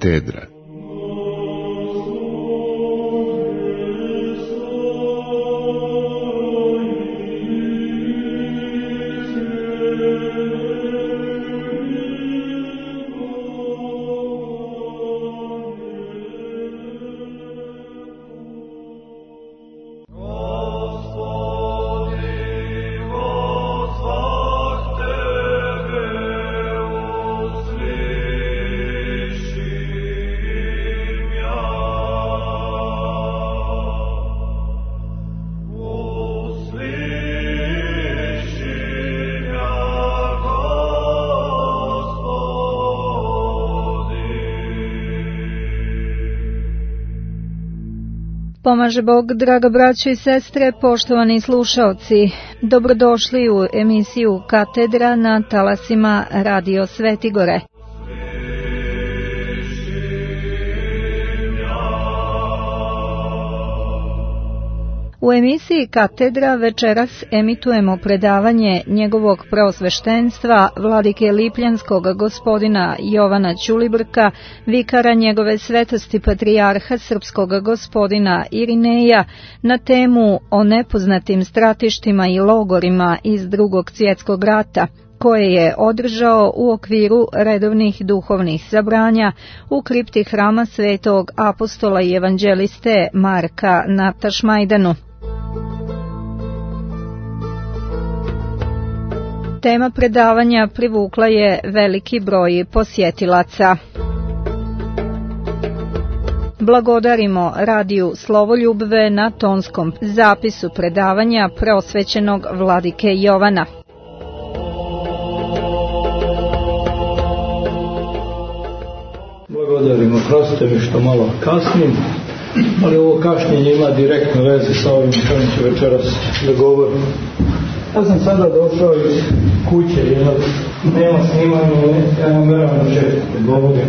Katedra. Pomaže Bog, draga braćo i sestre, poštovani slušaoci. Dobrodošli u emisiju Katedra na talasima Radio Svetigore. U emisiji Katedra večeras emitujemo predavanje njegovog preosveštenstva vladike Lipljanskog gospodina Jovana Ćulibrka, vikara njegove svetosti patrijarha srpskog gospodina Irineja, na temu o nepoznatim stratištima i logorima iz Drugog svjetskog rata, koje je održao u okviru redovnih duhovnih sabranja u kripti hrama svetog apostola i evanđeliste Marka na Tašmajdanu. Tema predavanja privukla je veliki broj posjetilaca. Blagodarimo radiju Slovoljubve na tonskom zapisu predavanja preosvećenog vladike Jovana. Blagodarimo, prostite mi što malo kasnim, ali ovo kašnjenje ima direktno veze sa ovim što ću večeras da govorim. Ja sam sada došao iz kuće, jer nema snimanja, ja nameram na četvrte govorim.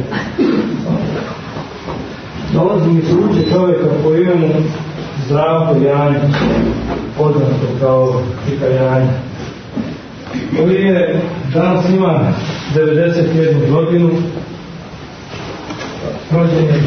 Dolazim iz kuće čovjeka po imenu Zdravko Janjić, poznato kao Čika Janjić, koji je danas ima 91 godinu, rođen je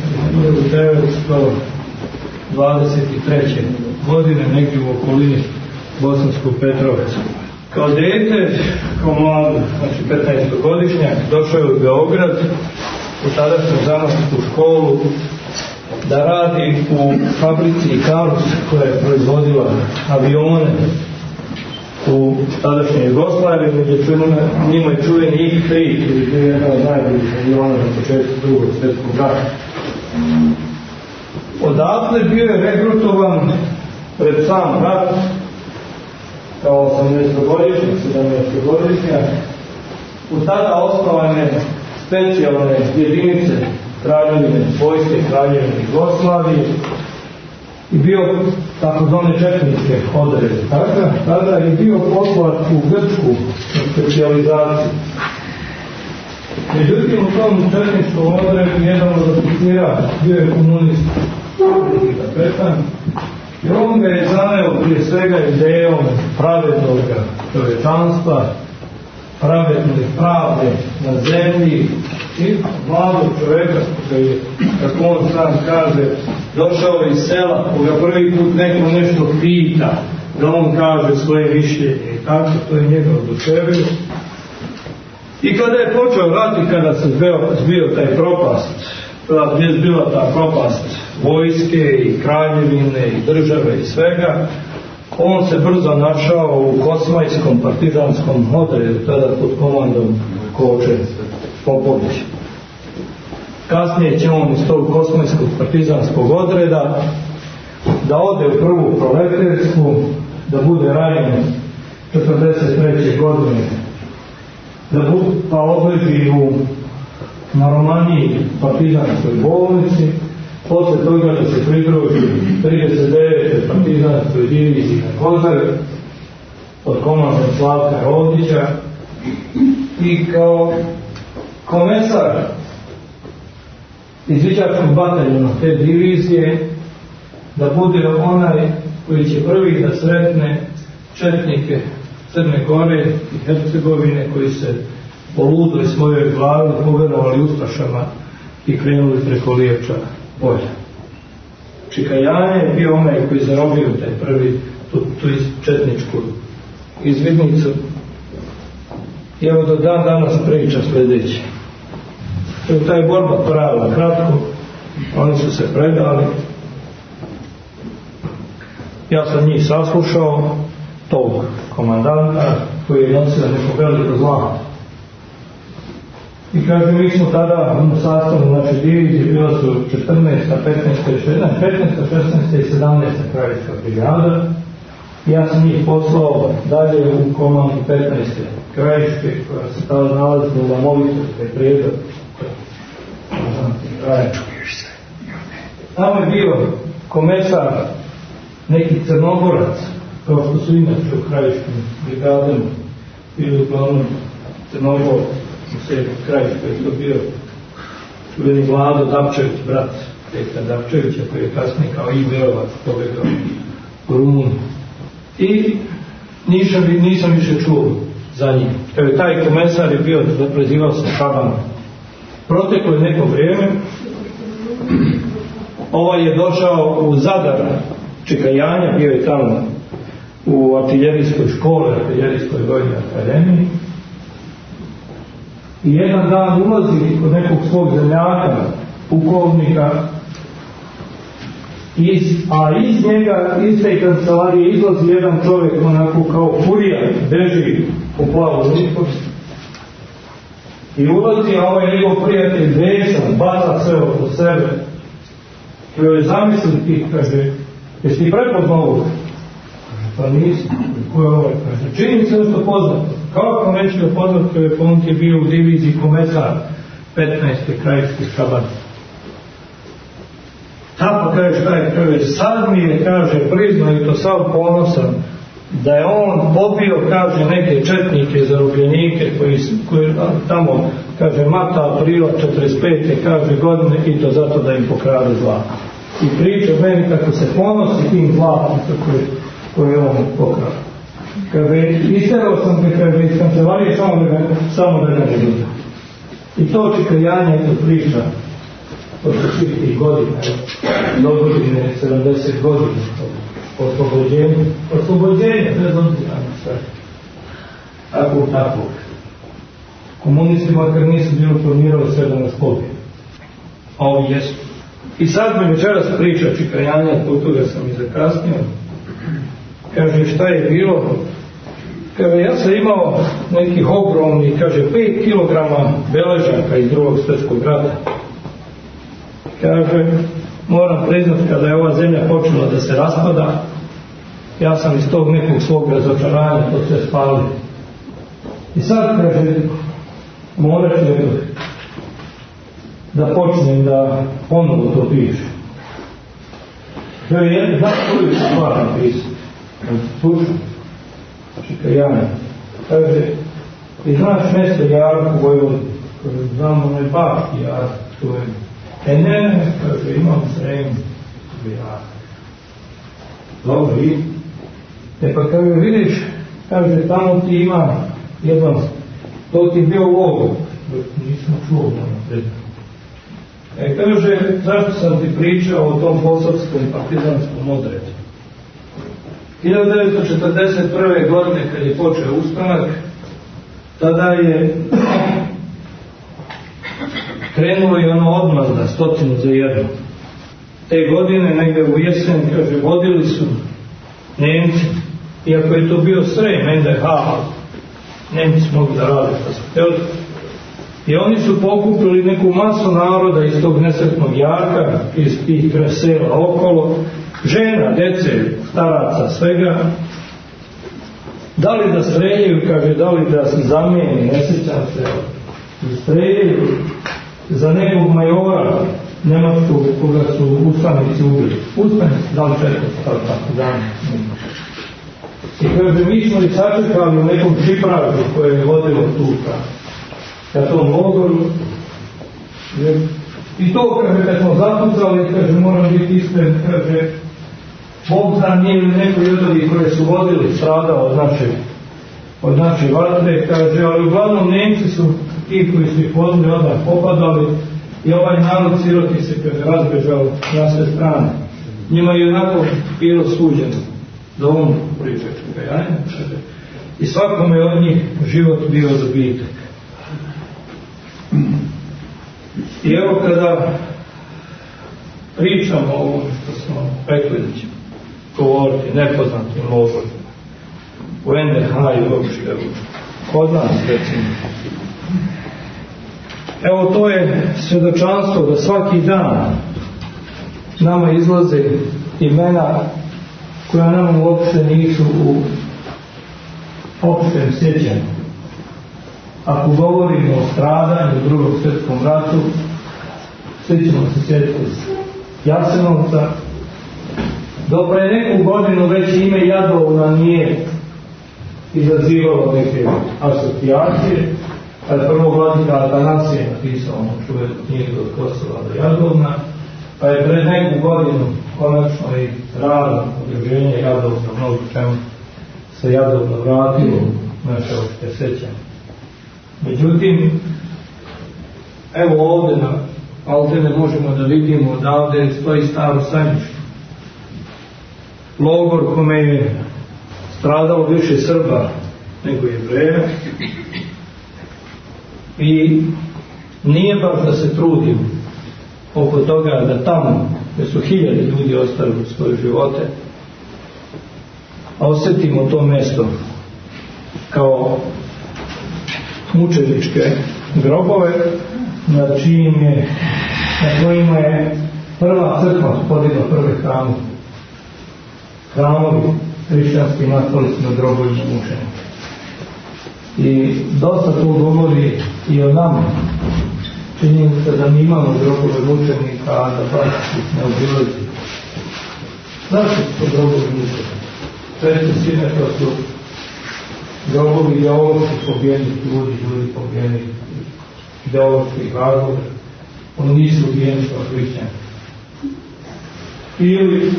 1923. godine, negdje u okolini Bosanskog Petrovca. Kao dete, kao mlad, znači 15-godišnjak, došao je u Beograd, u tadašnju zanatsku školu, da radi u fabrici Karus, koja je proizvodila avione u tadašnjoj Jugoslaviji, među njima je čuveni I-3, koji je jedan od najboljih aviona na početku Drugog svjetskog rata. Odatle bio je regrutovan pred sam rat, kao 18-godišnjak, 17-godišnjak, u tada osnovane specijalne jedinice kraljevine, vojske kraljevine Jugoslavije i bio takozvane četničke odrede. Tada je bio poslat u Grčku na specijalizaciju. Međutim, u tom četničkom odredu jedan od oficira bio je komunist, kapetan, i on ga je zaneo prije svega idejom pravednog čovječanstva, pravedne pravde na zemlji i mladog čovjeka koji je, kako on sam kaže, došao iz sela, koga prvi put neko nešto pita, da on kaže svoje mišljenje i tako, to je njega oduševio. I kada je počeo rat i kada se zbio taj propast, gdje je bila ta propast vojske i kraljevine i države i svega, on se brzo našao u Kosmajskom partizanskom odredu, tada pod komandom Koče Popovića. Kasnije će on iz tog Kosmajskog partizanskog odreda da ode u prvu proletariatsku, da bude ranjen 1943. godine, pa odleži na Romaniji partizanskoj bolnici, posle toga da se pridruži 39. partizanskoj diviziji na Kozari pod komandom Slavka Rodića i kao komesar izviđačkog bataljona te divizije da bude onaj koji će prvi da sretne četnike Crne Gore i Hercegovine koji se po ludoj svojoj glavi poverovali ustašama i krenuli preko Lijevča polja. Čikajanje je bio onaj koji zarobio taj prvi tu četničku izvidnicu. I evo do dan danas priča sljedeće. Ta je borba trajala kratko, oni su se predali. Ja sam njih saslušao, tog komandanta koji je nosio neko veliko zlato. I kaže, mi smo tada u sastavu naše divizije, bila su 14., 15., 16. i 17. krajiška brigada. Ja sam njih poslao dalje u komandu 15. krajiške, koja se tada nalazila u Lamovicovskoj, taj prijedor. Tamo je bio komesar neki Crnogorac, kao što su inače u krajiškim brigadama, bili uglavnom Crnogor, u sebi krajiškoj, je to bio čuveni Vlado Dapčević, brat Petra Dapčevića, koji je kasnije kao i Berovac pobegao u Rumuniju. I nisam više čuo za njim. Kada taj komesar je bio, prezivao se Šaban. Proteklo je neko vrijeme, ovaj je došao u Zadar Čikajanja, bio je tamo u artiljerijskoj školi, artiljerijskoj vojnoj akademiji. I jedan dan ulazi kod nekog svog zemljaka, pukovnika, a iz njega, iz te kancelarije izlazi jedan čovjek onako kao furija, beži po plavu liku i ulazi, a ovaj njegov prijatelj besan, baca sve oko sebe. I joj zamisli ti, kaže, jesi ti prepoznao ovo? Kaže, pa nisam. Ko je ovaj? Kaže, čini se nešto poznato. Kako neću ga poznat, kada je on je bio u diviziji komesar 15. krajiške Šaban. Tako kaže, kaže, sad mi je, kaže, priznao i to sav ponosan, da je on pobio, kaže, neke četnike, zarobljenike koji tamo, kaže, mata aprila 45. kaže godine i to zato da im pokrade zlato. I priča meni kako se ponosi tim zlatom koje je on pokrao. Kaže, isterao sam te, kaže, iz kancelarije samo da ga ne vidim. I to Čikajanje je to priča od svih godina, do godine 70 godina oslobođenje, bez obzira na sve. Tako. Komunisti makar nisu bilo planirali sve da nas pobije. A ovi jesu. I sad mi večeras priča Čikajanja, zbog toga sam i zakasnio. Kaže, šta je bilo? Kaže, ja sam imao nekih ogromnih, kaže, 5 kilograma beležaka iz Drugog svjetskog rata. Kaže, moram priznati, kada je ova zemlja počela da se raspada, ja sam iz tog nekog svog razočaranja to sve spalio. I sad, kaže, morat ću da počnem da ponovo to piše. Kaže, znaš koju ću stvar napisati? Slušam, Čikajanje. Kaže, ti znaš mjesto Jarku u Vojvodini? Kaže, znam onaj Baški Jarku, to je. Ne, kaže, imam Sremu, Jarku. Dobro, i? Pa kaže, vidiš, kaže, tamo ti ima jedan, to ti je bio logor, nisam čuo ono predno. Kaže, zašto sam ti pričao o tom posavskom partizanskom odredu? 1941. godine, kad je počeo ustanak, tada je krenulo i ono odmazda, 100:1. Te godine, negdje u jesen, kaže, vodili su Nemci, iako je to bio Srem, NDH, Nemci mogu da rade što su htjeli. I oni su pokupili neku masu naroda iz tog nesretnog Jarka, iz tih sela okolo, žena, dece, staraca, svega. Da li da streljaju, kaže, da li da se zamijeni, ne sjećam se, da streljaju za nekog majora nemačkog koga su ustanici ubili. Ustanici, da li tako dani. I kaže, mi smo ih sačekali u nekom šipražu koje je vodilo tu ka tom logoru. I to, kaže, kad smo zapucali, kaže, moram biti iskren, kaže, Bogdan nije ili neko ljudi koje su vodili stradao od naše vatre, kaže, ali uglavnom Nemci su ti koji su ih vodili odmah popadali I ovaj narod siroti se razbežao na sve strane. Njima je onako bilo suđeno da on priče pokajanje. I svakome od njih život bio dobitak. I evo kada pričamo o ovom što smo rekli da ćemo govoriti nepoznatim logorima u NDH i uopšte kod nas recimo. Evo to je svjedočanstvo da svaki dan nama izlaze imena koja nam uopšte nisu u opštem sjećanju. Ako govorimo o stradanju u Drugom svjetskom ratu, svi ćemo se sjetiti Jasenovca. Do pre neku godinu već ime Jadovna nije izazivalo neke asocijacije, a je prvo vladika Atanasije napisao ono čuvenu knjigu od Kosova do Jadovna, pa je pred neku godinu konačno i rada udruženje Jadovna mnogo čemu se Jadovna vratilo naše opšte sećanje. Međutim, evo ovdje na Altene možemo da vidimo odavde stoji staro sajmište. Logor kome je stradalo više Srba nego Jevreja. I nije baš da se trudimo oko toga da tamo, gdje su hiljade ljudi ostavili svoje živote, a osjetimo to mjesto kao mučeničke grobove na kojima je prva crkva podigla prve hramovi hrišćanski nastali su na grobovima mučenika. I dosta to govori i o nama. Činjenica da mi imamo grobove mučenika, a da baš ih ne obilazi. Zašto su to grobovi mučenika? Često sine to su grobovi ideološki pobijenih ljudi pobijenih ideoloških razloga. Oni nisu ubijeni kao hrišćani. Ili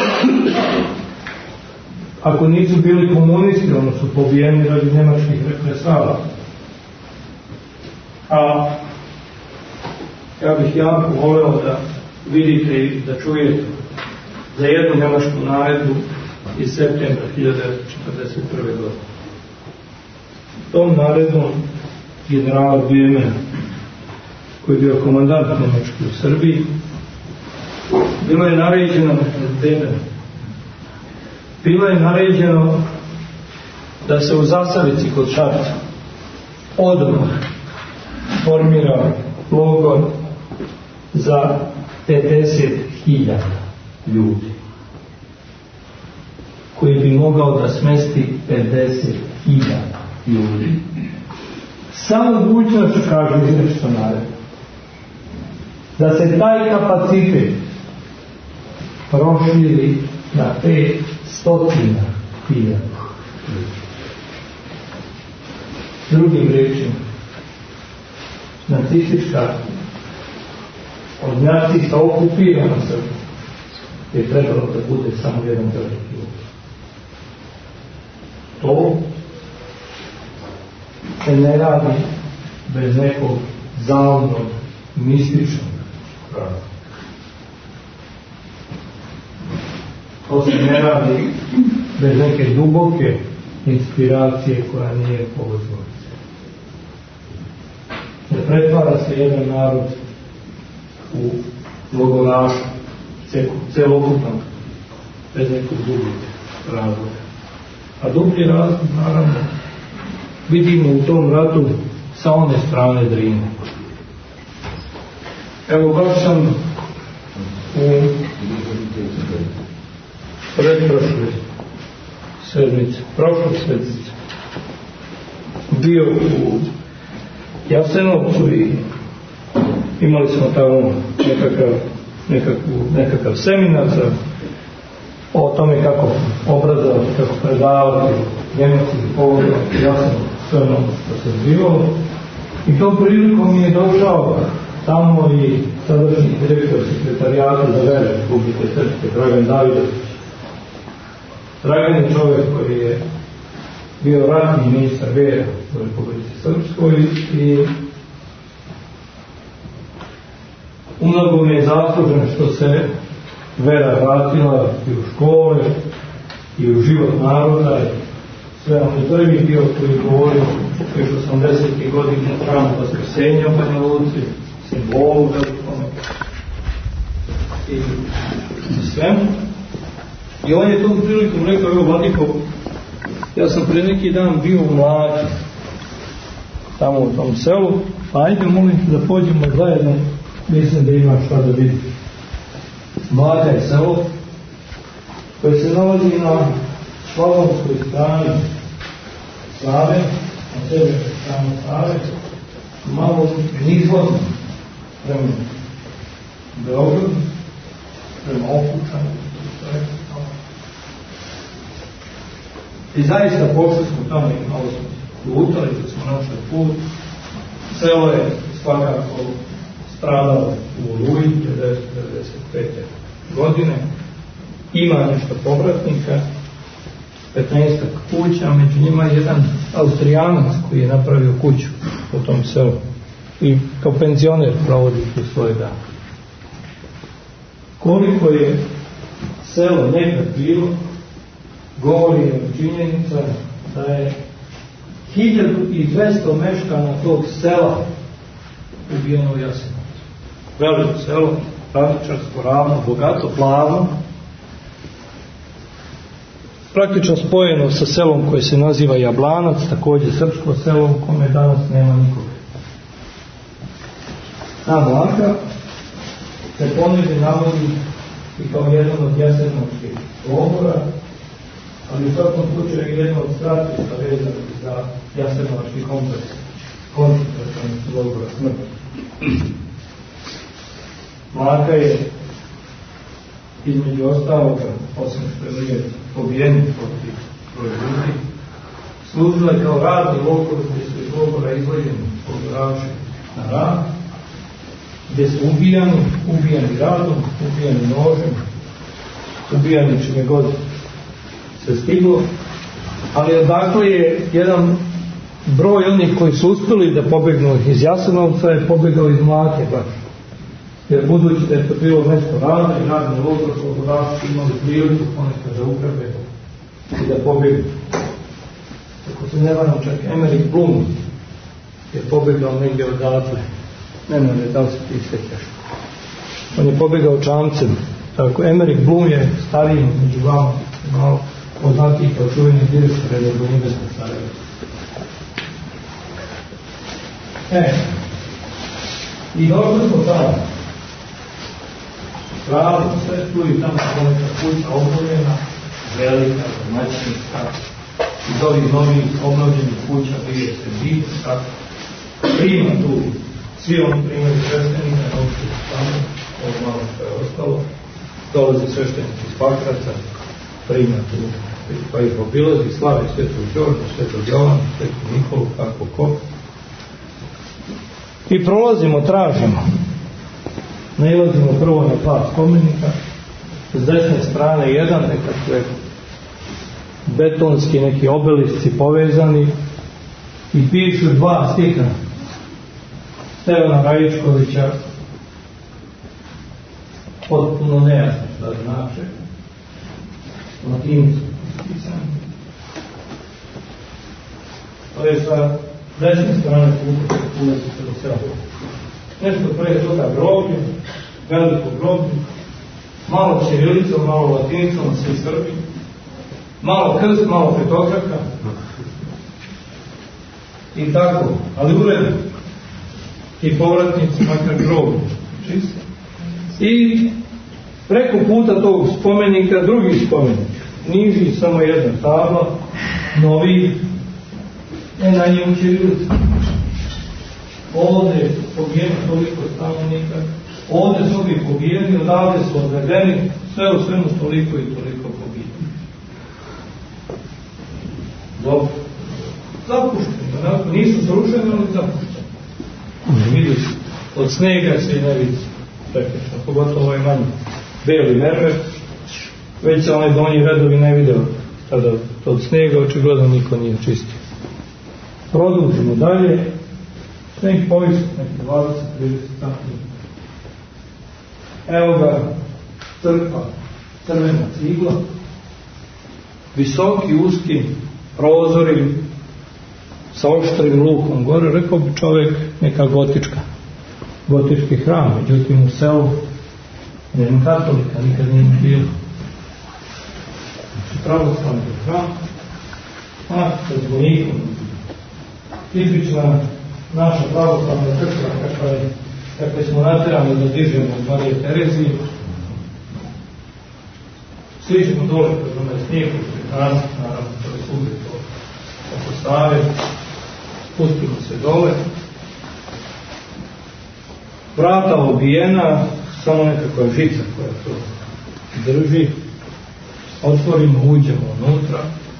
ako nisu bili komunisti, oni su pobijeni radi njemačkih represala. A ja bih jako voleo da vidite i da čujete za jednu njemačku naredbu iz septembra 1941. godine. Tom naredbom generala Böhmera, koji je bio komandant Njemačke u Srbiji, bilo je naređeno da se u Zasavici kod Šapca odmah formira logor za 50.000 ljudi koji bi mogao da smesti 50.000 ljudi. Samo mogućnost, kažu izrečito naredno, da se taj kapacitet proširi na 500.000 ljudi. Drugim rečima, nacistička nacistička okupirana Srbija je trebalo da bude samo jedan veliki logor. To se ne radi bez nekog zaumnog, mističnog razloga. To se ne radi bez neke duboke inspiracije koja nije povezana. Ne pretvara se jedan narod u logoraša celokupnog bez nekog drugog razloga. A dublji razlog, naravno, vidimo u tom ratu sa one strane Drine. Evo, baš sam u pretprošle sedmice, prošle sedmice, bio u Jasenovcu i imali smo tamo nekakav seminar o tome kako obrazovati, kako predavati Njemci i povodovati Jasenovac, sve ono što se zbivalo. I tom prilikom mi je došao tamo i sadašnji direktor sekretarijata za vere Republike Srpske, Dragan Davidović. Dragan je čovjek koji je bio ratni ministar vere u Republici Srpskoj i U mnogome je zaslužen što se vera vratila i u škole i u život naroda. Sve on je prvi bio koji govori još 80. godine hramu Vaskrsenja u Banja Luci, simbolu velikome i svemu. I on je tom prilikom rekao, evo vladiko, ja sam pre neki dan bio u Mlaki, tamo u tom selu, pa ajde molim da pođemo zajedno, mislim da ima šta da vidi. Mlaka je selo koje se nalazi na slavonskoj strani Save, na severnoj strani Save, malo nizvodno prema Beogradu, prema Okučanu. I zaista pošli smo tamo i malo smo lutali, da smo našli put. Selo je svakako stradalo u Oluji 1995. godine. Ima nešto povratnika, 15 kuća, među njima jedan Austrijanac koji je napravio kuću u tom selu i kao penzioner provodi tu svoje dane. Koliko je selo nekad bilo, govori činjenica da je 1200 meškana tog sela ubijeno u Jasenovcu. Veliko selo, pravičarsko, ravno, bogato, plavno, praktično spojeno sa selom koje se naziva Jablanac, također srpsko selo u kome danas nema nikoga. Ta Mlaka se ponegdje navodi i kao jedan od jasenovskih logora, ali u svakom slučaju jedno od strateška vezanih za jasenovački kompleks, koncentracionih logora smrti. Mlaka je između ostaloga, osim što je pobijenik protiv ljudi, služila je kao radni logor gdje su iz logora izvođeni logoraši na rad, gdje su ubijani radom, ubijani nožem, ubijani čime god se stiglo, ali odakle je jedan broj onih koji su uspjeli da pobegnu iz Jasenovca je pobegao iz Mlake baš. Jer budući da je to bilo nešto rada i radni logor, logoraši imali priliku ponekad da ugrabe i da pobegnu. Ako se ne varam, čak Emmerich Blum je pobegao negdje odatle. Ne, da li se ti sjećaš. On je pobegao čamcem. Tako, Emmerich Blum je stariji među vama, malo poznatiji kao čuveni direktor Rednog univerziteta Sarajeva. I došli smo tamo. Pravo, sve tu i tamo poneka kuća obnovljena, velika, domaćinska. Iz ovih novih obnovljenih kuća bije se žica, prima tu svi oni primjeri sveštenika, novci tamo, ovo malo što je ostalo, dolaze sveštenici iz Pakraca, prima tu, pa ih obilazi, slavi Svetog Đorđa, Svetog Jovana, Svetog Nikolu, kako ko. I prolazimo, tražimo. Nailazimo prvo na dva spomenika, s desne strane jedan, nekakve betonski neki obelisci povezani i pišu dva stiha Stevana Rajičkovića, potpuno nejasno šta znače, latinskom pisani. To je sa desne strane puta ulazite do sela. Nešto pre toga groblje, veliko groblje, malo ćirilicom, malo latinicom, svi Srbi, malo krst, malo petokraka i tako, ali uredno. I povratnici, makar groblje, čisto. I preko puta tog spomenika drugi spomenik, niži samo jedna tabla, novi, na njemu ćirilica. Ovdje su pobijeni toliko stanovnika, ovdje su ovi pobijeni, odavde su odvedeni, sve u svemu toliko i toliko pobijeni. Dobro. Zapušteni, onako, nisu srušeni, ali zapušteni. Vidiš, od snega se i ne vidi, prekrešno, pogotovo ovaj manji beli mermer, već se onaj donji redovi ne video, tada od snega očigledno niko nije čistio. Produžimo dalje, sneg povisno, neki 20-30 cm. Evo ga crkva, crvena cigla, visoki, uski prozori sa oštrim lukom gore, rekao bi čovjek neka gotički hram, međutim u selu nema katolika, nikad nije bilo. Znači pravoslavni hram, a sa zvonikom, tipična naša pravoslavna crkva, kakve smo naterani da dižemo od Marije Terezije. Sliđemo dole kroz onaj snijeg, naravno, to je svugdje to oko Save, spustimo se dole. Vrata obijena, samo nekakva žica koja to drži. Otvorimo, uđemo unutra.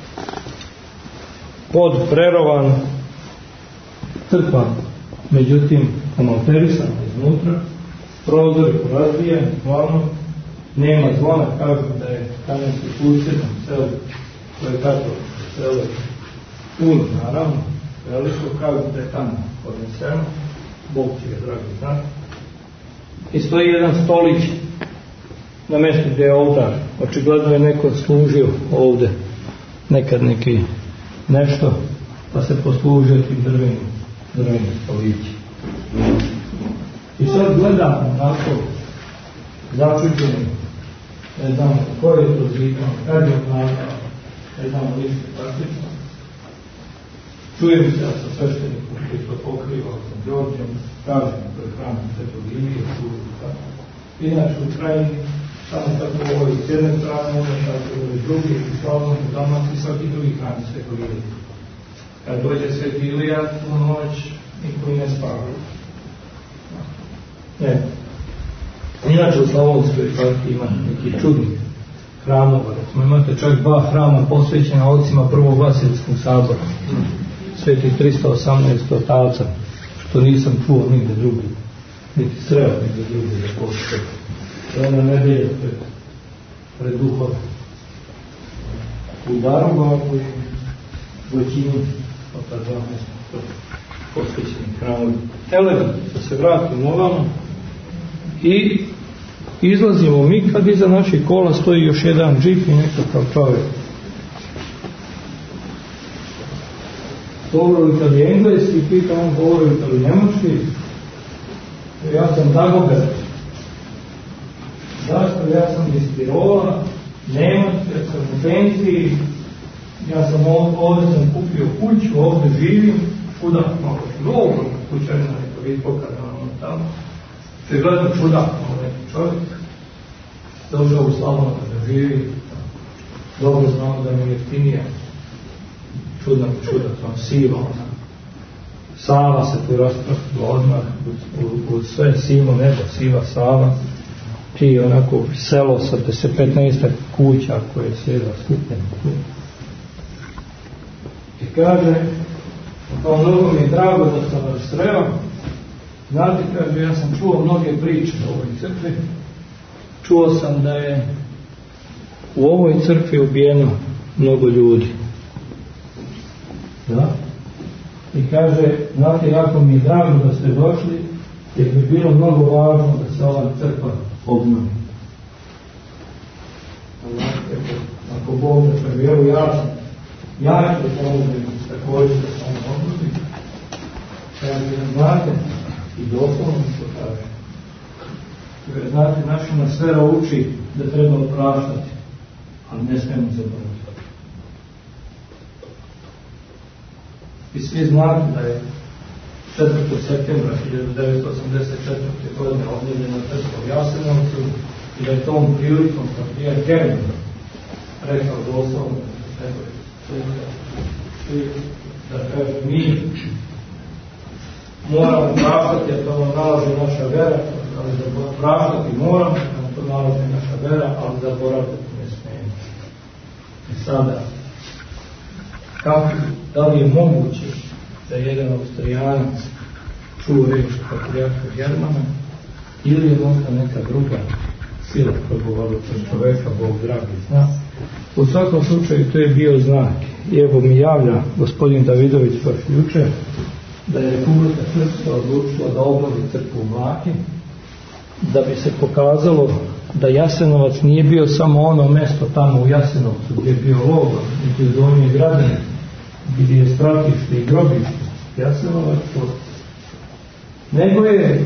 Pod prerovan, crkva, međutim, omalterisana iznutra, prozori porazbijeni, glavno, nema zvona, kažu da je Kamenski susjednom selu, to je katoličko selo, puno naravno, veliko, kažu da je tamo podneseno, Bog će ga dragi znati. I stoji jedan stolić na mjestu gdje je oltar, očigledno je neko služio ovdje, nekad neki nešto, pa se poslužio tim drvenim stolići. I sad gledamo onako začuđeni, ne znamo ko je to zidano, kad je obnavljao, ne znamo ništa praktično. Čujem se sa sveštenikom koji to pokriva sa Đorđem, kažem to je hram Svetog Ilije, inače u Krajini, samo tako ovo je s jedne strane, ono tako je drugi, u Slavnom, u Dalmaciji, svaki drugi hram Svetog Ilije. Kad dođe Sveti Ilija, u noć, niko i ne spavaju. Ne. Inače u Slavonskoj parki ima neki čudnih hramova. Recimo imate čak 2 hrama posvećena ocima Prvog Vasilskog sabora. Svetih 318 otaca, što nisam čuo nigde drugi, niti sreo nigde drugi da postoje. To je na nedelje pred duhom. U Darogovu i Voćinu, od 12 posvećenih hramova. Evo da se vratimo ovamo i izlazimo mi kad iza naših kola stoji još jedan džip i nekakav čovjek. Govorite li engleski, pitam on, govorite li njemački? Ja sam Dagober. Zašto? Ja sam iz Tirola, Nemac, ja sam u penziji, ja sam ovdje sam kupio kuću, ovdje živim, kuda malo mnogo kućarina, neko vidi pokazano tamo. Gledam čudak, neki čovjek, došao u Slavonu da živi, dobro znamo da mi je jeftinija, čudak, siva, Sava se tu rasprostila odmah, u sve sivo nebo, siva Sava, čiji onako selo sa 15 kuća koje je sve skupljeno tu. I kaže, kao mnogo mi je drago da sam vas sreo, znate, kaže, ja sam čuo mnoge priče o ovoj crkvi, čuo sam da je u ovoj crkvi ubijeno mnogo ljudi. Da? I kaže, znate, jako mi je drago da ste došli, jer bi bilo mnogo važno da se ova crkva obnovi. Ako Bog da se vjeru ja ću pomoći također da se on obnovi. Kaže, znate, i doslovno što kaže. Jer znate, naša sfera uči da treba opraštati, ali ne smijemo zaboraviti. I svi znate da je 4. septembra 1984. godine obnovljena crkva u Jasenovcu i da je tom prilikom patrijarh Keren rekao doslovno da kaže mi moramo praštati, a to nam nalazi naša vera, ali da praštati moramo, a to nalazi naša vera, ali zaboraviti ne smijemo. I sada, da li je moguće da jedan Austrijanac čuo reč patrijarha Germana ili je možda neka druga sila progovorila od čoveka, Bog dragi zna. U svakom slučaju to je bio znak. I evo mi javlja gospodin Davidović baš jučer da je Republika Srpska odlučila da obnovi crkvu u Mlaki da bi se pokazalo da Jasenovac nije bio samo ono mjesto tamo u Jasenovcu gdje je bio logor, gdje je Donje Gradine, gdje je stratište i grobište Jasenovac, nego je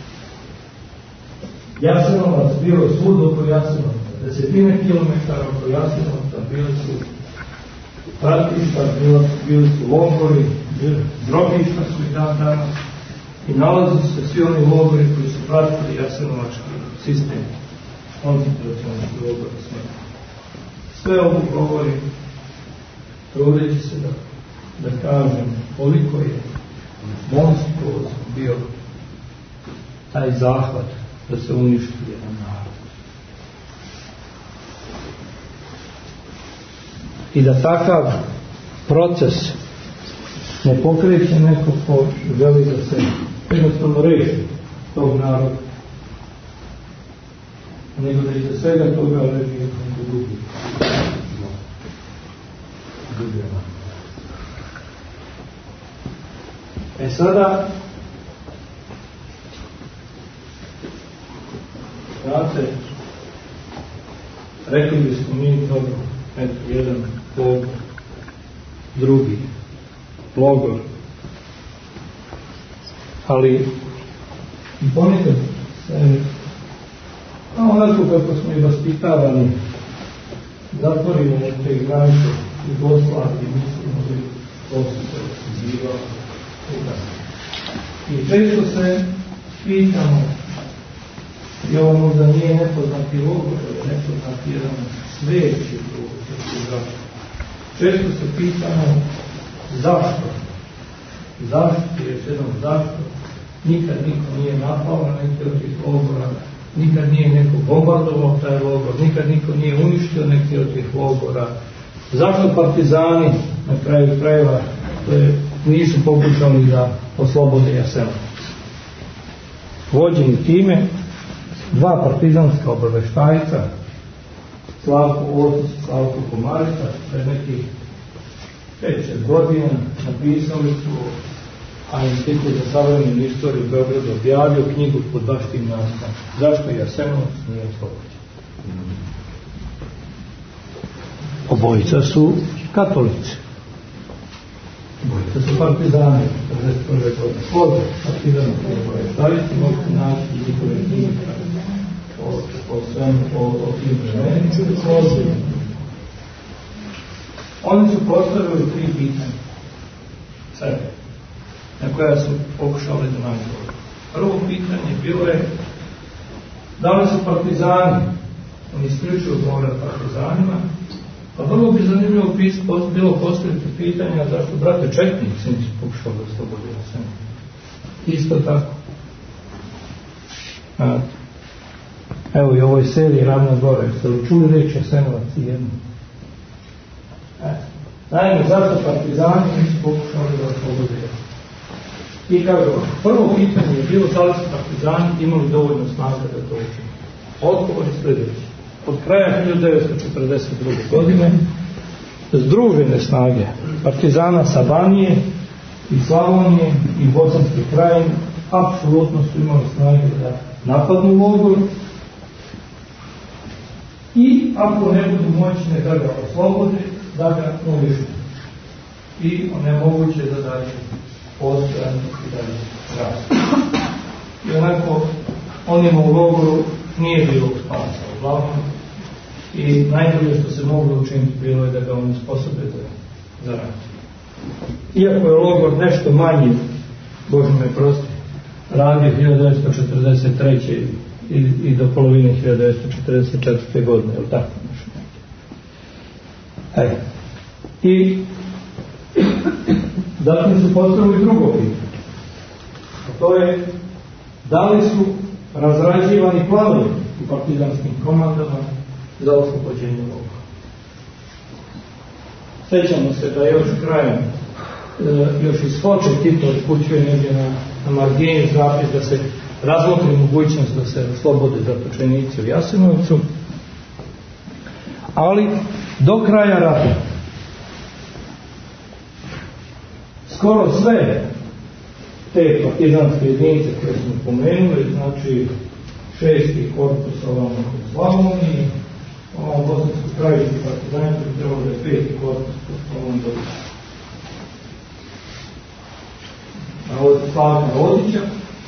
Jasenovac bio svud oko Jasenovca, desetine kilometara oko Jasenovca bili su stratišta, bili su logori, grobišta su i dan danas i nalazi se svi oni logori koji su pratili Jasenovački sistem koncentracionih logora smrti. Sve ovo govori, trudeći se da kažem koliko je monstruozno bio taj zahvat da se uništi jedan narod. I da takav proces ne pokreće neko ko želi da se jednostavno reši tog naroda, nego da iza svega toga leži neko drugi. Sada znate, rekli bismo mi dobro, eto, jedan logor, drugi logor, ali ponekad se onako kako smo i vaspitavani zatvorimo neke granice Jugoslavije, mislimo da to se zbivalo i često se pitamo, i ovo možda nije nepoznati logor, ali nepoznati jedan sveći logor. Često se pitamo zašto? Zašto nikad niko nije napao na neki od tih logora, nikad nije neko bombardovao taj logor, nikad niko nije uništio neki od tih logora. Zašto partizani na kraju krajeva nisu pokušali da oslobode Jasenovac? Vođeni time, dva partizanska obaveštajca, Slavko Otić i Slavko Komarica, pred nekih 5-6 godina napisali su, a Institut za savremenu istoriju u Beogradu objavio knjigu pod baš tim naslovom Zašto Jasenovac nije oslobođen. Obojica su katolici. Obojica su partizani. 1941. godine. Od partizana obaveštajci možete naći njihove knjige o tim vremenima. Oni su postavili 3 pitanja sebe, na koja su pokušali da nam govore. Prvo pitanje bilo je da li su partizani, oni isključivo govore partizanima, pa vrlo bi zanimljivo bilo postaviti pitanja zašto brate četnici nisu pokušali da oslobode Jasenovac. Isto tako. Evo i u ovoj seriji Ravna Gora, jeste li čuli reč Jasenovac i jedno? Naime, zašto partizani nisu pokušali da oslobode Jasenovac? I kažu, prvo pitanje je bilo da li su partizani imali dovoljno snage da to učine. Odgovor je sljedeći. Od kraja 1942. godine združene snage partizana sa Banije i Slavonije i Bosanske krajine apsolutno su imali snage da napadnu logor i ako ne budu moćne da ga oslobode, da ga unište. I onemoguće da dalje postojanje i dalje rastu. I onako onima u logoru nije bilo spasa uglavnom i najbolje što se moglo učiniti bilo je da ga oni sposobe za rat. Iako je logor nešto manji, Bože me prosti, radio 1943. i do polovine 1944. godine, je li tako? I zatim su postavili drugo pitanje. To je da li su razrađivani planovi u partizanskim komandama za oslobođenje logora. Sjećamo se da još krajem, još iz Foče Tito upućuje negdje na margini zapis da se razmotri mogućnost da se oslobode zatočenici u Jasenovcu, ali do kraja rata skoro sve te partizanske jedinice koje smo pomenuli, znači 6. korpus ovamo u Slavoniji, ovamo u Bosansku Krajišku partizani, trebalo da je 5. korpus ovom do Slavka Rodića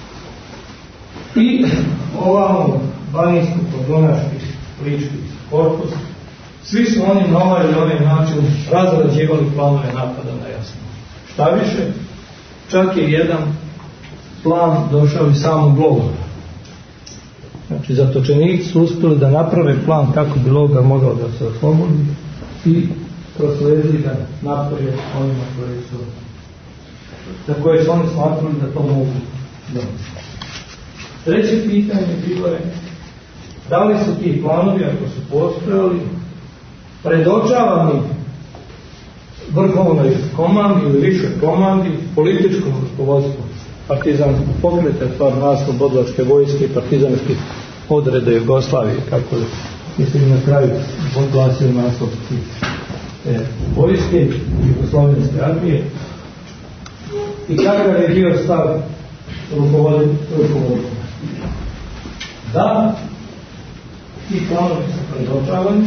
i ovamo Banijsko-Podunavski lički korpus. Svi su oni na ovaj ili onaj način razrađivali planove napada na Jasenovac. Šta više, čak je jedan plan došao iz samog logora. Znači, zatočenici su uspjeli da naprave plan kako bi logor mogao da se oslobodi i prosledili ga napolje onima za koje su oni smatrali da to mogu donesti. Treće pitanje bilo je da li su ti planovi, ako su postojali, predočavani vrhovnoj komandi ili višoj komandi, političkom rukovodstvu partizanskog pokreta, stvar Bodlačke vojske i partizanskih odreda Jugoslavije, kako je, mislim, na kraju odglasio naslov vojske Jugoslovenske armije, i kakav je bio stav rukovodstva. Da, ti planovi su predočavani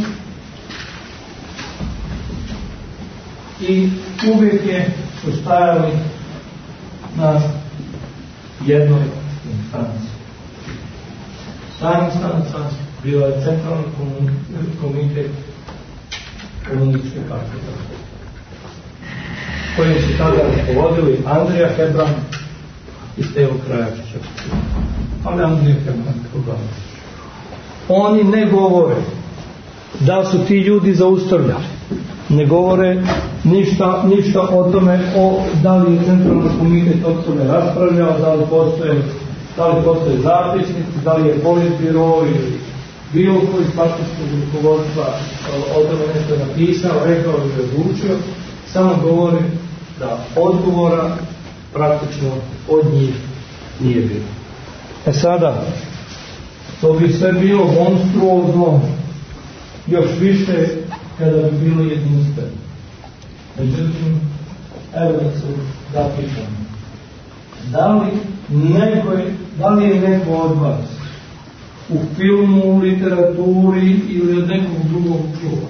i uvijek su stajali na jednoj instanci. Ta instanca bila je centralni komitet komunističke partije, kojim su tada rukovodili Andrija Hebrang i Stevo Krajačić. Ali Andrija Hebrang proglasio. Oni ne govore da su ti ljudi zaustavljali. Ne govore ništa o tome, da li je centralni komitet o tome raspravljao, da li postoje zapisnici, da li je politbiro ili bilo koji partijskog rukovodstva o tome nešto napisao, rekao ili odlučio. Samo govori da odgovora praktično od njih nije bilo. Sada, to bi sve bilo monstruozno, još više kada bi bilo jedinstveno. Međutim, evo da se zapišamo. Da li je neko od vas u filmu, u literaturi ili od nekog drugog čuva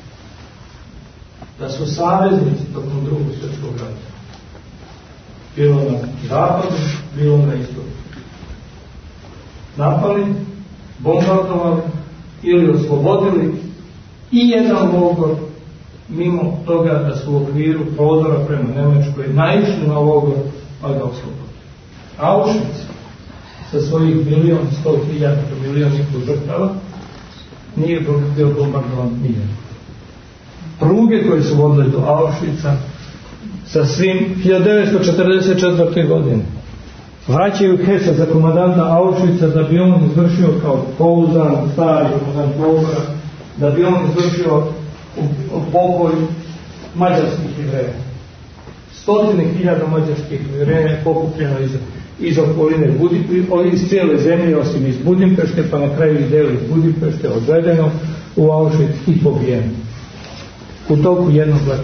da su saveznici tokom Drugog svjetskog rata, bilo na zapadu, bilo na istoku, napali, bombardovali ili oslobodili i jedan logor, mimo toga da su u okviru prodora prema Nemačkoj naišli na logor, pa ga oslobodili. Auschwitz sa svojih 1.100.000 do 1.500.000 žrtava nije bio bombardovan nijedan. Pruge koje su vodile do Auschwitza sa svim 1944. godine vraćaju Hesa za komandanta Auschwitza da bi on izvršio kao pouzdan stari komandant logora, da bi on izvršio pokoj mađarskih Jevreja. 100.000 mađarskih Jevreja je pokupljeno iz okoline iz cijele zemlje, osim iz Budimpešte, pa na kraju iz dela iz Budimpešte odvedeno u Auschwitz i pobijeno u toku jednog leta.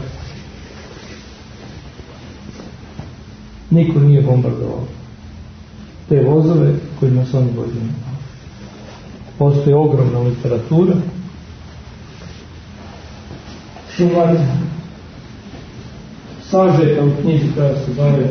Niko nije bombardovao te vozove kojima su oni vozili. Postoji ogromna literatura, sumarna, sažeta u knjizi koja se zove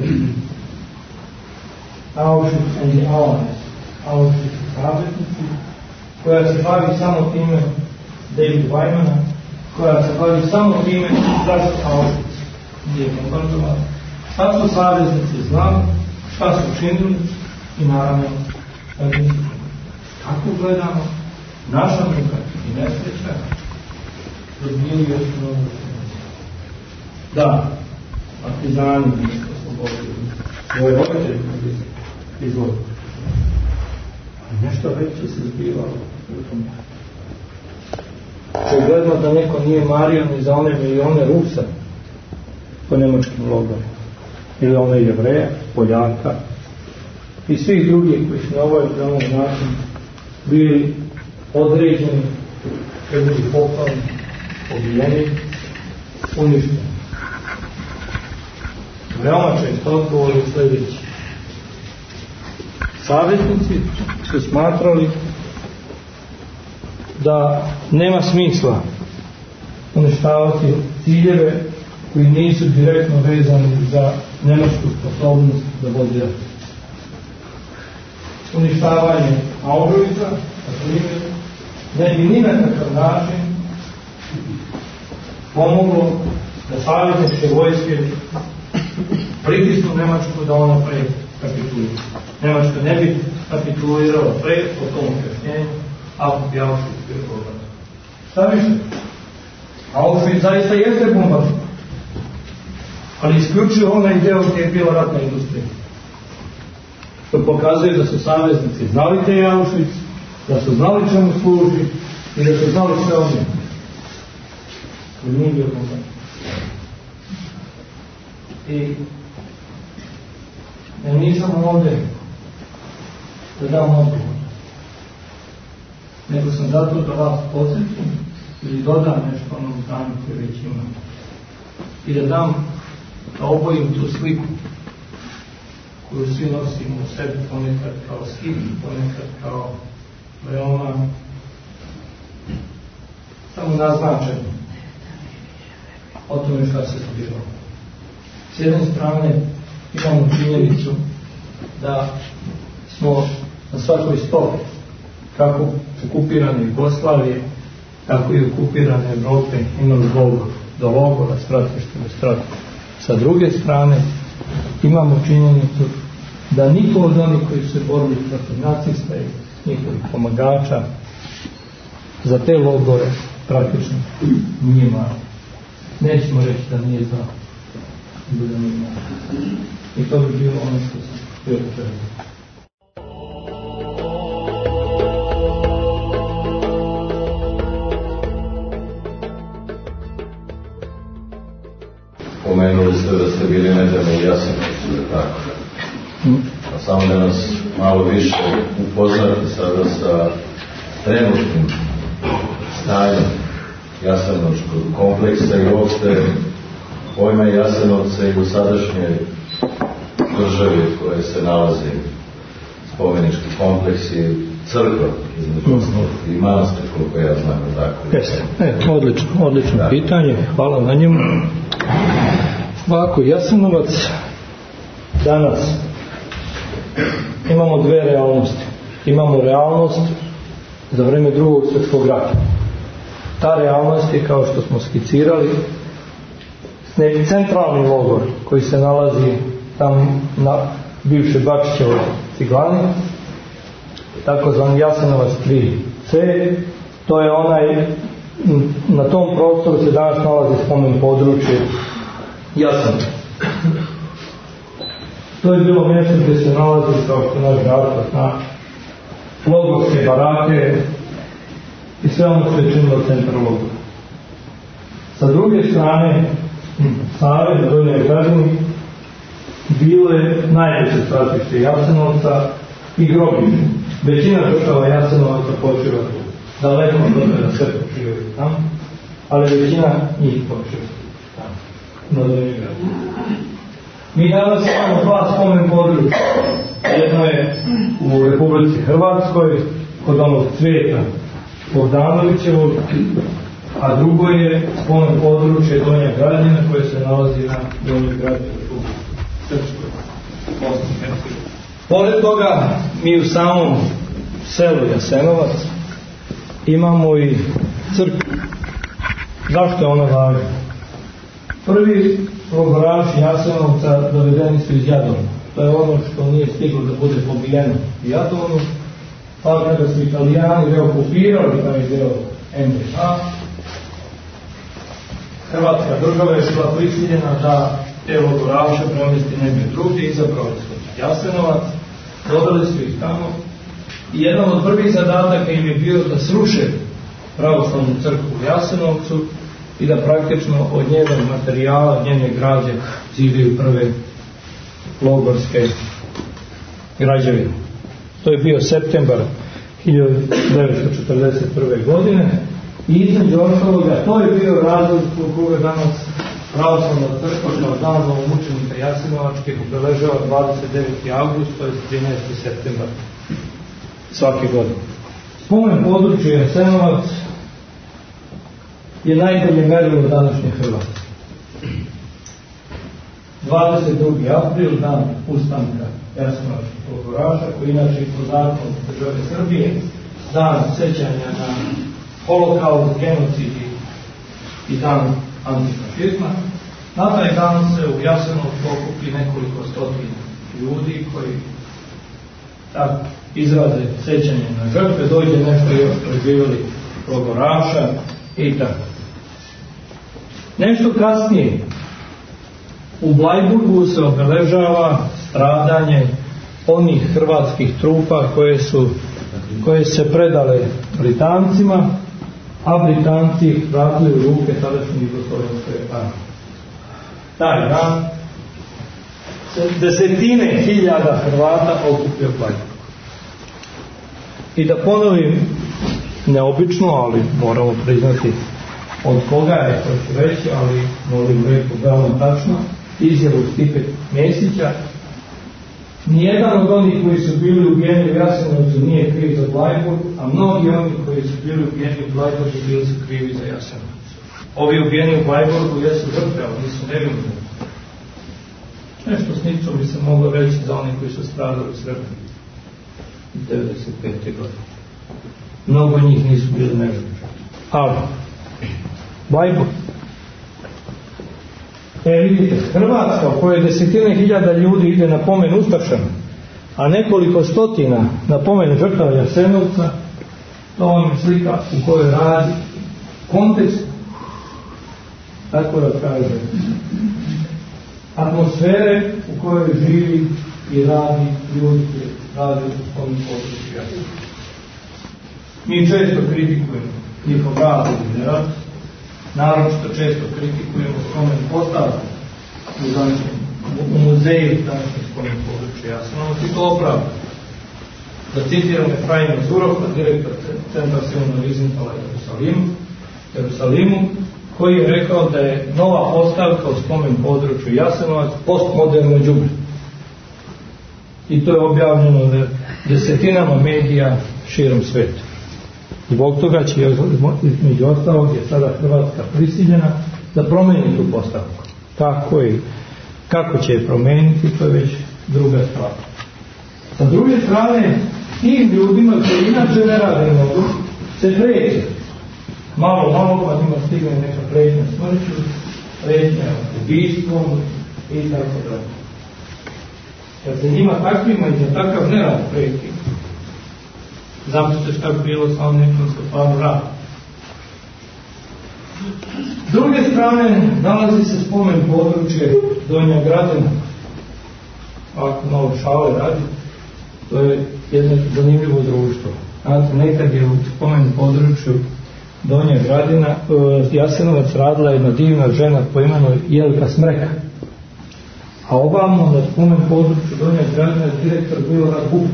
Auschwitz and the Allies, Auschwitz i saveznici, koja se bavi samo time, David Weimana, koja se bavi samo time zašto Auschwitz nije bombardovan, šta su saveznici znali, šta su činili i naravno kako gledamo naša muka i nesreća dobili još mnogo. Da, partizani nisu oslobodili svoje roditelje izvodu. Nešto veće se zbivalo u tom. Gledamo da neko nije mario ni za one milione Rusa po nemačkim logorima, ili one Jevreja, Poljaka i svih drugih koji su na ovaj način bili određeni, kad bili poklani, pobijeni, uništeni. Veoma često odgovor je sljedeći. saveznici su smatrali da nema smisla uništavati ciljeve koji nisu direktno vezani za njemačku sposobnost da vodi rat. Uništavanje Auschwitza, na primjer, ne bi ni na takav način pomoglo da savezničke vojske pritisnu Njemačku da ona pre kapitulira. Njemačka ne bi kapitulirala pre po tom objašnjenju ako bi Auschwitz bio bombardovan. Šta više? Auschwitz zaista jeste bombardovan, ali isključio onaj deo gdje je bila ratna industrija. To pokazuje da su saveznici znali te Auschwitz, da su znali čemu služi i da su znali sve o njemu. Ali nije bio bombardovan. I ja nisam ovdje da dam odgovor, nego sam zato da vas podsjetim ili dodam nešto onom znanju koje već imam i da dam, da obojim tu sliku koju svi nosimo u sebi, ponekad kao skip, ponekad kao veoma samo naznačeno o tome šta se zbivalo. S jedne strane imamo činjenicu da smo na svakoj stopi, kako okupirane Jugoslavije, tako i okupirane Evrope, imali logor, do logora, stratište do stratište. Sa druge strane imamo činjenicu da niko od onih koji su se borili protiv nacista i njihovih pomagača za te logore praktično nije malo. Nećemo reći da nije znao. I to bi bilo ono što sam htio da želim. Pomenuli ste da ste bili nedavno u Jasenovcu, tako? A samo da nas malo više upoznate sada sa trenutnim stanjem Jasenovčkog kompleksa i uopšte pojma Jasenovca i u sadašnjoj državi koje se nalazi spomenički kompleks i crkva između ostalog i manastir, koliko ja znam, tako. Odlično pitanje, hvala na njemu. Ovako, Jasenovac danas imamo dve realnosti. Imamo realnost za vreme Drugog svjetskog rata. Ta realnost je, kao što smo skicirali, centralni logor koji se nalazi tam na bivšoj Bačićevoj ciglani, takozvan Jasenovac 3C. To je onaj, na tom prostoru se danas nalazi spomen područje Jasenovac. To je bilo mjesto gdje se nalazi, kao što naš Darko zna, logorske barake i sve ono što je činilo centar logora. Sa druge strane Save, na Donjoj Gradini, bilo je najveće stratište Jasenovca i grobište. Većina žrtava Jasenovaca počiva tu. Daleko od toga da sve počivaju tamo, ali većina njih počiva tamo, na Donjoj Gradini. Mi danas imamo dva spomen područja. Jedno je u Republici Hrvatskoj, kod onog Cvijeta Bogdanovićevog, a drugo je spomen područje Donja Gradina koje se nalazi na Donjoj Gradini Republike Srpskoj, Bosni i Hercegovini. Pored toga, mi u samom selu Jasenovac imamo i crkvu. Zašto je ona važna? Prvi logoraši Jasenovca dovedeni su iz Jadovna. To je ono što nije stiglo da bude pobijeno u Jadovnu. Pa kada su Italijani reokupirali taj deo NDH, Hrvatska država je bila prisiljena da te logoraše premjesti negdje drugdje, izabrali su Jasenovac, dodali su ih tamo i jedan od prvih zadataka im je bio da sruše pravoslavnu crkvu u Jasenovcu i da praktično od njenog materijala, od njene građe zidaju prve logorske građevine. To je bio septembar 1941. godine i između ostaloga to je bio razlog zbog koga danas pravoslavna crkva kao dan novomučenika Jasenovačkih obeležava 29. avgust, to je 13. septembar svake godine. Spomen područja Jasenovac je najbolje merilo današnje Hrvatske. 22. april, dan ustanka Jasenovačkih logoraša, koji inače po zakonu države Srbije, dan sećanja na holokaust, genocid i dan antifašizma. Na taj dan se u Jasenovcu okupi nekoliko stotina ljudi koji tako izraze sećanje na žrtve, dođe nešto još preživjeli logoraša i tako. Nešto kasnije u Blajburgu se obeležava stradanje onih hrvatskih trupa koje se predale Britancima, a Britanci ih vratili u ruke tadašnje Jugoslovenske armije. Taj dan desetine hiljada Hrvata okupio Blajburg. I da ponovim, neobično, ali moramo priznati od koga je, to ću reći, ali molim reku veoma tačno, izjavu Stipe Mesića: nijedan od onih koji su bili ubijeni u Jasenovcu nije kriv za Blajburg, a mnogi oni koji su bili ubijeni u Blajburgu bili su krivi za Jasenovac. Ovi ubijeni u Blajburgu jesu žrtve, ali nisu nevini. Nešto slično bi se moglo reći za oni koji su stradali u Srbiji 1995. godine. Mnogo njih nisu bili nevini. Ali Blajburg, vidite, Hrvatska u kojoj desetine hiljada ljudi ide na pomen ustašama, a nekoliko stotina na pomen žrtava Jasenovca, to vam je slika u kojoj radi kontekst, tako da kaže, atmosfere u kojoj živi i radi ljudi koji radi u tom području Jasenovca. Mi često kritikujemo njihov rad i nerad, naročito često kritikujemo spomen postavke u muzeju današnjih spomen područja Jasenovac, i to opravda. Da citiram Efraima Zurofa, direktor Centra Simona Wiesenthala Jerusalimu, koji je rekao da je nova postavka u spomen području Jasenovac postmoderno đubre. I to je objavljeno desetinama medija širom sveta. Zbog toga će, između ostalog, je sada Hrvatska prisiljena da promeni tu postavku. Tako i kako će je promeniti, to je već druga stvar. Sa druge strane, tim ljudima koji inače ne rade mnogo, se preće. Malo pa njima stigne neka pretnja smrću, pretnja ubistvom i tako dalje. Kad se njima takvima i za takav nerad preti, zamislite šta bi bilo sa onim nekom Stefanu Radu. S druge strane nalazi se spomen područje Donja Gradina. Ako malo šale radi, to je jedno zanimljivo društvo. Znate, nekad je u spomen području Donja Gradina Jasenovac radila jedna divna žena po imenu Jelka Smreka. A ovamo na spomen području Donja Gradina je direktor Milorad Buk.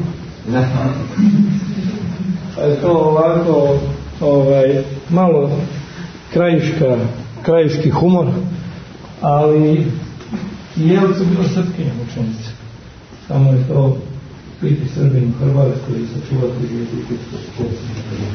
Pa je to ovako malo krajiški humor, ali i Jelca bila srpkinja mučenica. Samo je to biti Srbin u Hrvatskoj i sačuvati identitetskog posljednje.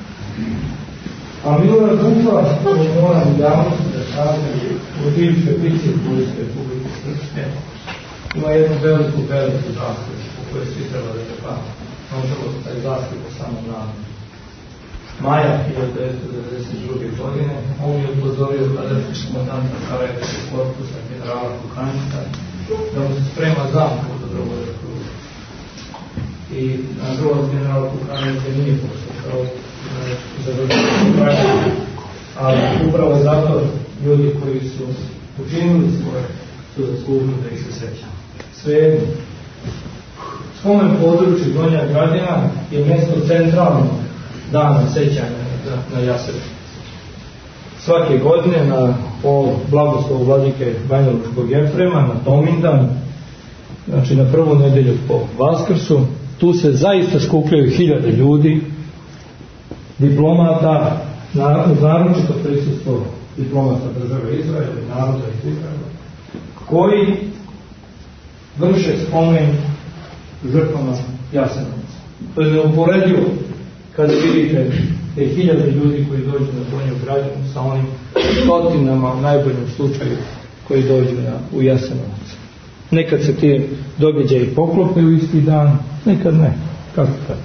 A Milorad Bukva, moram javnosti da kažem, u bivšoj vici Vojske Republike Srpske ima jednu veliku zastavu u kojoj svi treba da je pamati. Nažalost, taj zastav je samo dan maja 1992. godine. On je upozorio tadašnjeg komandanta Sarajevskog korpusa generala Kukanjca da mu se sprema zamka za Drobojevsku ruku. I nažalost general Kukanjić nije poslušao za Drobojevsku, ali upravo zato ljudi koji su učinili svoje su zaslužili da ih se seća. Svejedno, spomen području Donja Gradina je mjesto centralnog dana sećanja na Jasenovac. Svake godine po blagoslovu vladike Banjalučkog Jefrema na Tomindan, znači na prvu nedelju po Vaskrsu, tu se zaista skupljaju hiljade ljudi, diplomata, naročito prisustvo diplomata države Izraela i naroda iz Izraela, koji vrše spomen žrtvama Jasenovca. To je neuporedivo kada vidite te hiljade ljudi koji dođu na Donju Gradinu sa onim stotinama u najboljem slučaju koji dođu u Jasenovac. Nekad se ti događaji poklope u isti dan, nekad ne. Kako tako?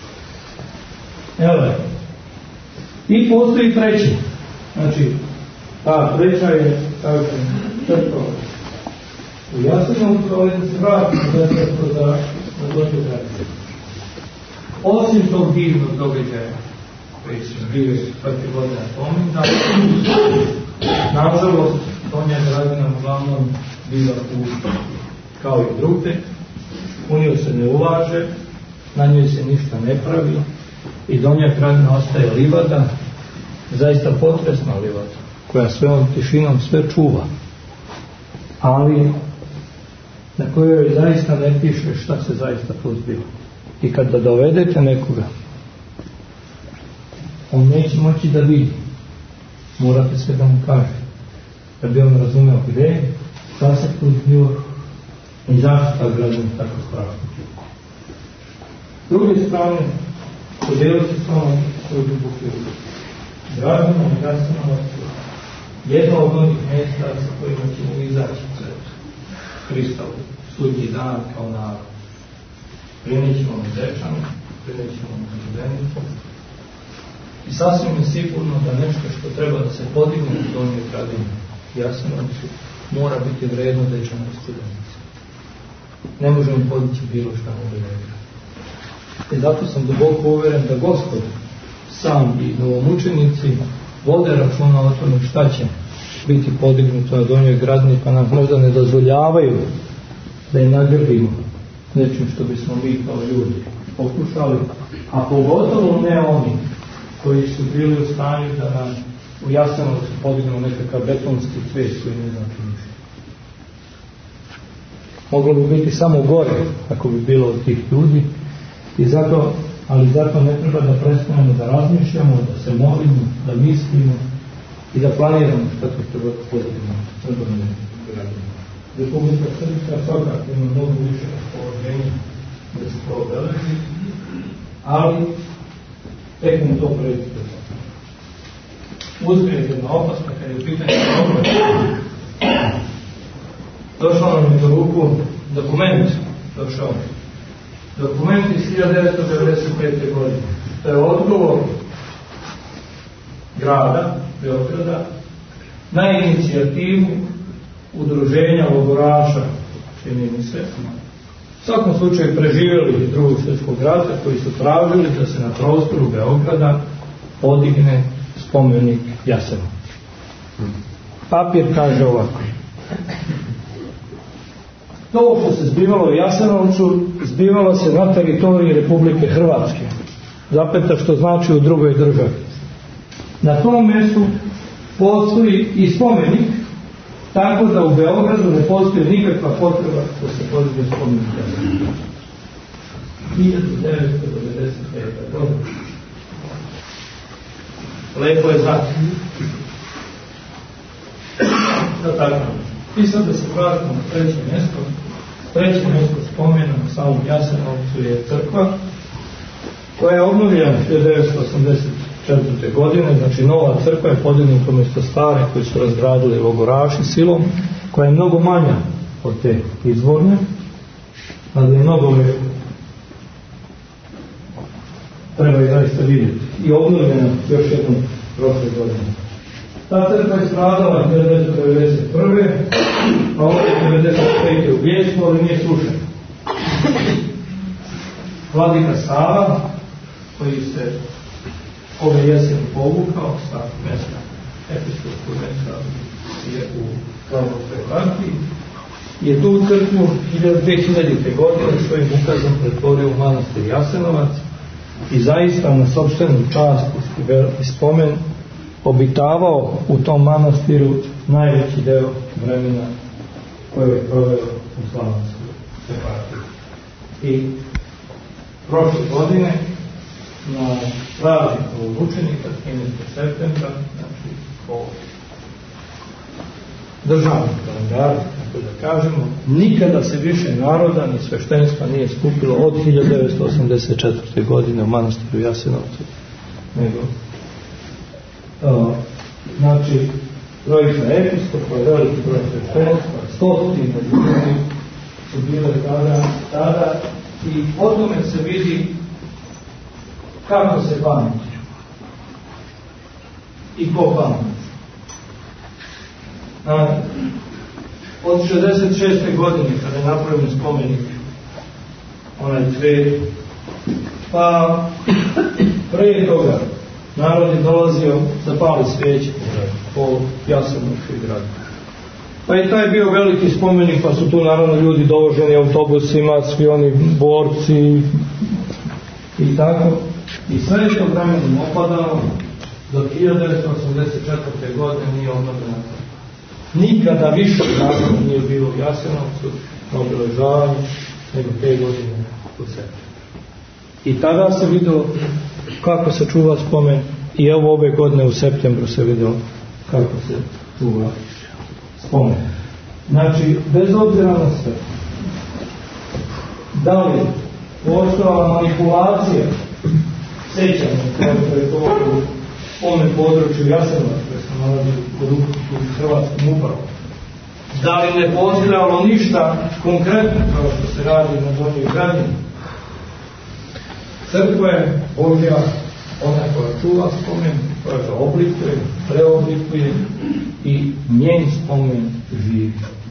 Evo, i postoji treći. Znači, ta treća je, kažem, crkva u Jasenovcu, ali da se vratimo za Donju Gradinu. Osim tog divnog događaja koji su bili svaki godina spominjali, nažalost, Donja Gradina uglavnom bila pusta, kao i drugde, u nju se ne ulaže, na njoj se ništa ne pravi i Donja Gradina ostaje livada, zaista potresna livada, koja svojom tišinom sve čuva, ali na kojoj zaista ne piše šta se zaista tu zbiva. I kada dovedete nekoga, on neće moći da vidi. Morate sve da mu kaže. Da bi on razumeo gdje, šta se tu zbiva i zašto ta gradina tako strašno. S druge strane, podijeliti s onom svoju duboku ljubav. Gradina i Jasenovac je jedno od onih mjesta sa kojima ćemo izaći pred Hristovu sudnji dan kao narod. Prinićemo Dečanu, prinićemo Zenicu. I sasvim je sigurno da nešto što treba da se podigne u Donjoj Gradini Jasenovcu mora biti vredno Dečanovske Zenice. Ne možemo podići bilo šta u vredno. I zato sam duboko uveren da Gospod sam i novomučenici vode računa o tome šta će biti podignuto na Donjoj Gradini, pa nam možda ne dozvoljavaju da je nagrdimo nečim što bismo mi kao ljudi pokušali, a pogotovo ne oni koji su bili u stanju da nam u Jasenovcu podignu nekakav betonski cvijet koji ne znači ništa. Moglo bi biti samo gore ako bi bilo od tih ljudi, ali zato ne treba da prestanemo da razmišljamo, da se molimo, da mislimo i da planiramo što to treba podignuti na Donjoj Gradini. Republika Srpska svakako ima mnogo više raspoloženja da se to obeleži, ali tek mu to preći. Uzgred jedna opasna kad je u pitanju dobro. Došao nam je do ruku dokument iz 1995. godine. To je odgovor grada, Beograda, na inicijativu udruženja logoraša, čini mi se, u svakom slučaju preživjeli Drugog svjetskog rata, koji su tražili da se na prostoru Beograda podigne spomenik Jasenovcu. Papir kaže ovako: to što se zbivalo u Jasenovcu, zbivalo se na teritoriji Republike Hrvatske, zapeta što znači u drugoj državi. Na tom mjestu postoji i spomenik, tako da u Beogradu ne postoji nikakva potreba da se podigne spomenik Jasenovcu. 1995. godine. Lepo je znati. I sad da se vratimo na treće mjesto. Treće mjesto spomena na samom Jasenovcu je crkva koja je obnovljena 1984. godine, znači nova crkva je podignuta umjesto stare koju su razgradili logoraši silom, koja je mnogo manja od te izvorne, ali je mnogo veća. Treba je zaista vidjeti. I obnovljena još jednom prošle godine. Ta crkva je stradala 1991. a ovdje 1995. u Bljesku, ali nije slušen. Vladika Sava, koji se ove jeseni povukao sa mjesta episkopskog mjesta u Slavonskoj Hrvatskoj, je tu crkvu 2000. godine svojim ukazom pretvorio u manastir Jasenovac i zaista na sopstvenu čast i spomen obitavao u tom manastiru najveći deo vremena koje je proveo u Slavonskoj Hrvatskoj. I prošle godine na praznik ovog učenika 13. septembra, znači po državni kalendar, tako da kažemo, nikada se više naroda ni sveštenstva nije skupilo od 1984. godine u manastiru Jasenovcu. Nego, znači, trojica episkopa, veliki broj sveštenstva, 100 ljudi su bile tada i o tome se vidi kako se pameti i ko pameti. Od 66. godine kada je napravljen spomenik, onaj cvet, pa prije toga narod je dolazio, zapali svijeće po Jasenovskoj gradu. Pa i taj bio veliki spomenik, pa su tu naravno ljudi dovoženi autobusima, svi oni borci i tako. I sve je to vremenom opadalo, do 1984. godine nije obnovljeno. Nikada više naroda nije bilo u Jasenovcu na obeležavanju nego te godine u septembru. I tada se vidio kako se čuva spomen i evo ove godine u septembru se vidio kako se čuva spomen. Znači, bez obzira na sve, da li postojala manipulacija sećanja kao što je to u spomen području Jasenovac koje se nalazi u Hrvatskom upravu, da li ne postojalo ništa konkretno kao što se radi na Donjoj Gradini. Crkva je Božja, ona koja čuva spomen, koja ga oblikuje, preoblikuje i njen spomen živi.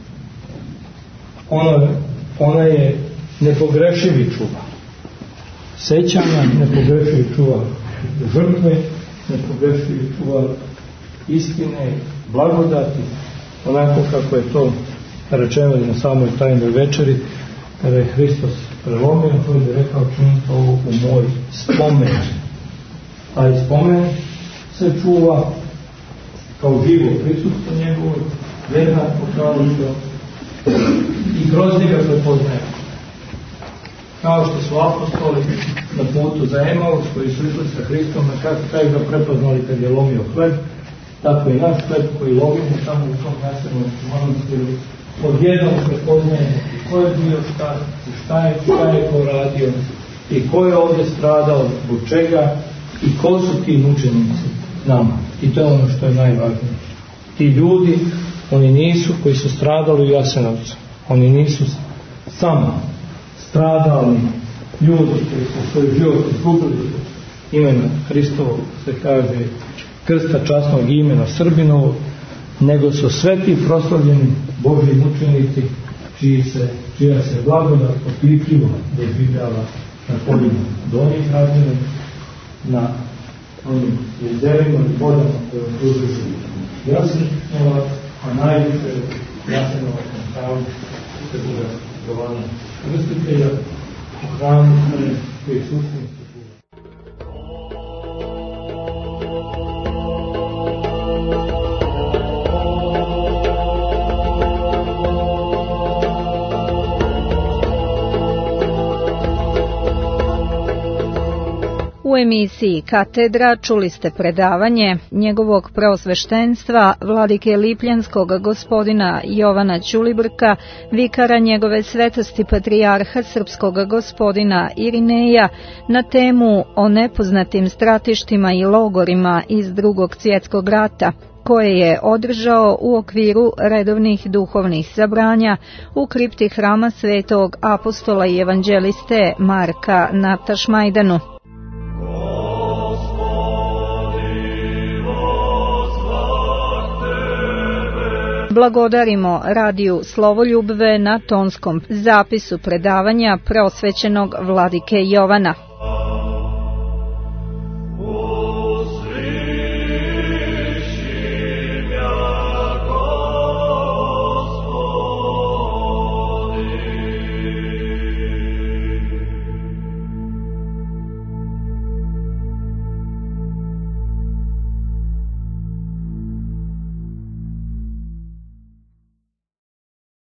Ona je nepogrešivi čuvar sećanja, nepogrešivi čuvar žrtve, nepogrešivi čuvar istine, blagodati, onako kako je to rečeno na samoj tajnoj večeri, kada je Hristos prelomio, koji je rekao činite ovo u moj spomen. Taj spomen se čuva kao živo prisutstvo njegovo, jednako kao što i kroz njega prepoznaje. Kao što su apostoli na putu za Emaus koji su išli sa Hristom, na kako ga prepoznali kad je lomio hleb, tako i naš hleb koji lomimo tamo u tom Jasenovskom manastiru, odjednom prepoznajemo ko je bio šta je ko radio i ko je ovdje stradao, zbog čega i ko su ti mučenici nama. I to je ono što je najvažnije. Ti ljudi, oni nisu koji su stradali u Jasenovcu, oni nisu samo stradali ljudi koji su svoj život izgubili imena Hristovog, se kaže krsta časnog imena Srbinovog, nego su sve ti proslavljeni Božji mučenici čija se blagodat opipljivo doživljava na poljima Donjih Gradine, na onim jezerima i vodama koje okružuju Jasenovac, a najviše Jasenovačkom hramu Svetoga Jovana Krstitelja, u hramu koji susnici. U emisiji Katedra čuli ste predavanje njegovog preosveštenstva vladike Lipljanskog gospodina Jovana Ćulibrka, vikara njegove svetosti patrijarha srpskog gospodina Irineja, na temu o nepoznatim stratištima i logorima iz Drugog svjetskog rata, koje je održao u okviru redovnih duhovnih sabranja u kripti hrama svetog apostola i evanđeliste Marka na Tašmajdanu. Blagodarimo radiju Slovoljubve na tonskom zapisu predavanja preosvećenog vladike Jovana.